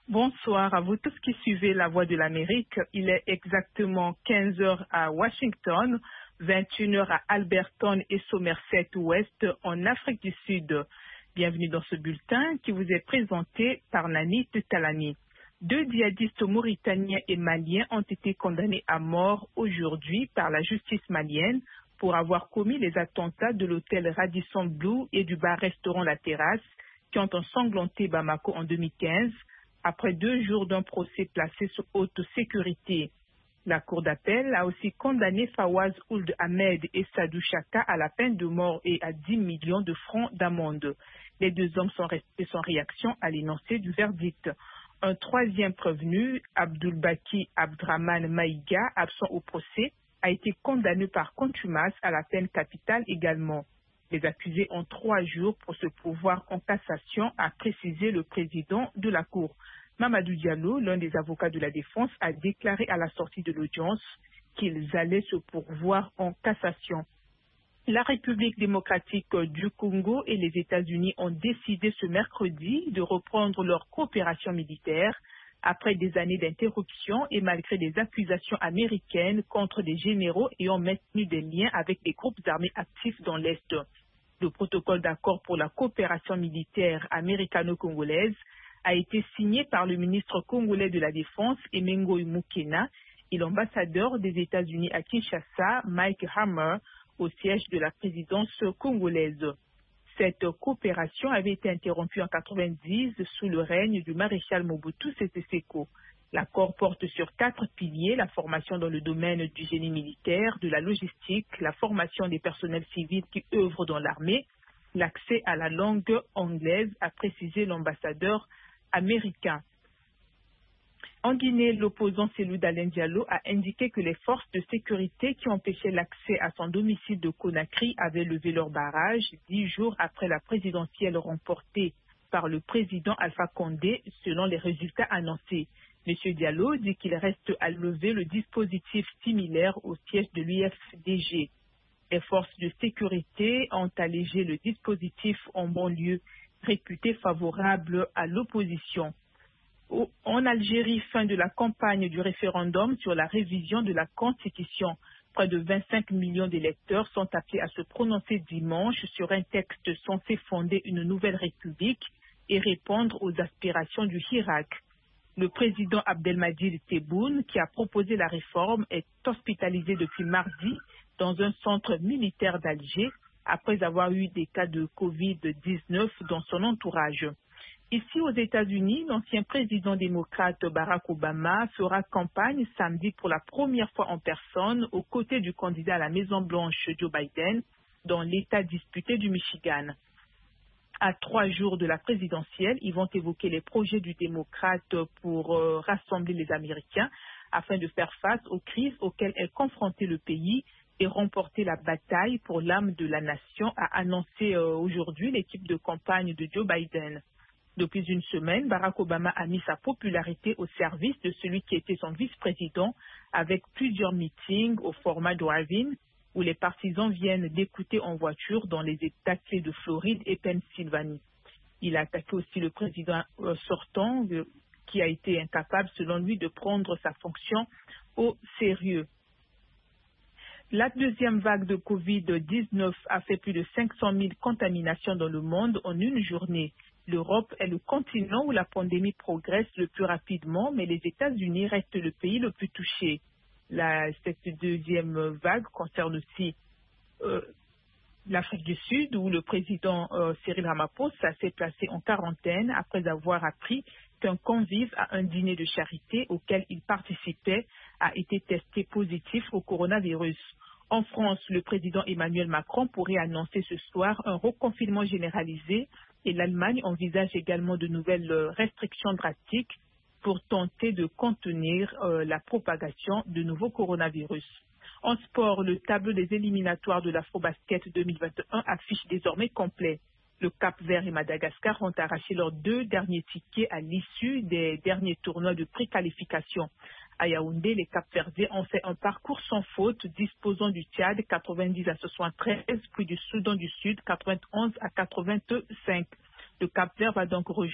Bonsoir à vous tous qui suivez La Voix de l'Amérique. Il est exactement 15 heures à Washington, 21 heures à Alberton et Somerset Ouest en Afrique du Sud. Bienvenue dans ce bulletin qui vous est présenté par Nanit Talani. 2 djihadistes mauritaniens et maliens ont été condamnés à mort aujourd'hui par la justice malienne pour avoir commis les attentats de l'hôtel Radisson Blu et du bar-restaurant La Terrasse qui ont ensanglanté Bamako en 2015. Après 2 jours d'un procès placé sous haute sécurité. La Cour d'appel a aussi condamné Fawaz Ould Ahmed et Sadou Chaka à la peine de mort et à 10 millions de francs d'amende. Les 2 hommes sont restés sans réaction à l'énoncé du verdict. Un 3e prévenu, Abdulbaki Abdraman Maïga, absent au procès, a été condamné par contumace à la peine capitale également. Les accusés ont 3 jours pour se pourvoir en cassation, a précisé le président de la Cour. Mamadou Diallo, l'un des avocats de la défense, a déclaré à la sortie de l'audience qu'ils allaient se pourvoir en cassation. La République démocratique du Congo et les États-Unis ont décidé ce mercredi de reprendre leur coopération militaire après des années d'interruption et malgré des accusations américaines contre des généraux ayant maintenu des liens avec des groupes armés actifs dans l'Est. Le protocole d'accord pour la coopération militaire américano-congolaise a été signé par le ministre congolais de la Défense, Emengo Mukena, et l'ambassadeur des États-Unis à Kinshasa, Mike Hammer, au siège de la présidence congolaise. Cette coopération avait été interrompue en 1990 sous le règne du maréchal Mobutu Sese Seko. L'accord porte sur 4 piliers, la formation dans le domaine du génie militaire, de la logistique, la formation des personnels civils qui œuvrent dans l'armée, l'accès à la langue anglaise, a précisé l'ambassadeur américain. En Guinée, l'opposant Cellou Dalein Diallo a indiqué que les forces de sécurité qui empêchaient l'accès à son domicile de Conakry avaient levé leur barrage 10 jours après la présidentielle remportée par le président Alpha Condé, selon les résultats annoncés. M. Diallo dit qu'il reste à lever le dispositif similaire au siège de l'UFDG. Les forces de sécurité ont allégé le dispositif en banlieue, réputé favorable à l'opposition. En Algérie, fin de la campagne du référendum sur la révision de la Constitution. Près de 25 millions d'électeurs sont appelés à se prononcer dimanche sur un texte censé fonder une nouvelle république et répondre aux aspirations du Hirak. Le président Abdelmadjid Tebboune, qui a proposé la réforme, est hospitalisé depuis mardi dans un centre militaire d'Alger après avoir eu des cas de Covid-19 dans son entourage. Ici aux États-Unis, l'ancien président démocrate Barack Obama fera campagne samedi pour la première fois en personne aux côtés du candidat à la Maison-Blanche Joe Biden dans l'État disputé du Michigan. À 3 jours de la présidentielle, ils vont évoquer les projets du démocrate pour rassembler les Américains afin de faire face aux crises auxquelles est confronté le pays et remporter la bataille pour l'âme de la nation, a annoncé aujourd'hui l'équipe de campagne de Joe Biden. Depuis une semaine, Barack Obama a mis sa popularité au service de celui qui était son vice-président avec plusieurs meetings au format drive-in où les partisans viennent d'écouter en voiture dans les États clés de Floride et Pennsylvanie. Il a attaqué aussi le président sortant qui a été incapable, selon lui, de prendre sa fonction au sérieux. La 2e vague de Covid-19 a fait plus de 500 000 contaminations dans le monde en une journée. L'Europe est le continent où la pandémie progresse le plus rapidement, mais les États-Unis restent le pays le plus touché. Cette 2e vague concerne aussi l'Afrique du Sud, où le président Cyril Ramaphosa s'est placé en quarantaine après avoir appris qu'un convive à un dîner de charité auquel il participait a été testé positif au coronavirus. En France, le président Emmanuel Macron pourrait annoncer ce soir un reconfinement généralisé et l'Allemagne envisage également de nouvelles restrictions drastiques pour tenter de contenir la propagation de nouveaux coronavirus. En sport, le tableau des éliminatoires de l'Afrobasket 2021 affiche désormais complet. Le Cap-Vert et Madagascar ont arraché leurs 2 derniers tickets à l'issue des derniers tournois de préqualification. À Yaoundé, les Cap-Verdiens ont fait un parcours sans faute, disposant du Tchad 90-73, puis du Soudan du Sud 91-85. Le Cap-Vert va donc rejoindre